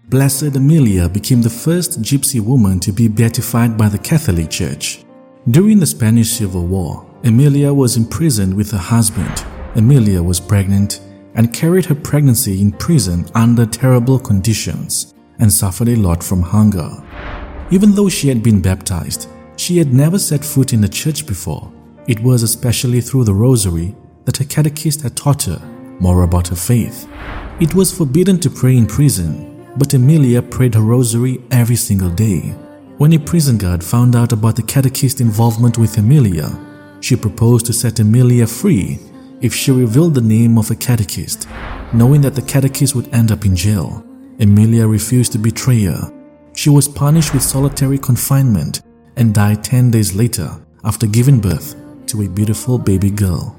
Blessed Amelia became the first gypsy woman to be beatified by the Catholic Church. During the Spanish Civil War, Amelia was imprisoned with her husband. Amelia was pregnant and carried her pregnancy in prison under terrible conditions and suffered a lot from hunger. Even though she had been baptized, she had never set foot in a church before. It was especially through the rosary that her catechist had taught her more about her faith. It was forbidden to pray in prison, but Amelia prayed her rosary every single day. When a prison guard found out about the catechist's involvement with Amelia, she proposed to set Amelia free if she revealed the name of a catechist, knowing that the catechist would end up in jail. Amelia refused to betray her. She was punished with solitary confinement and died 10 days later after giving birth to a beautiful baby girl.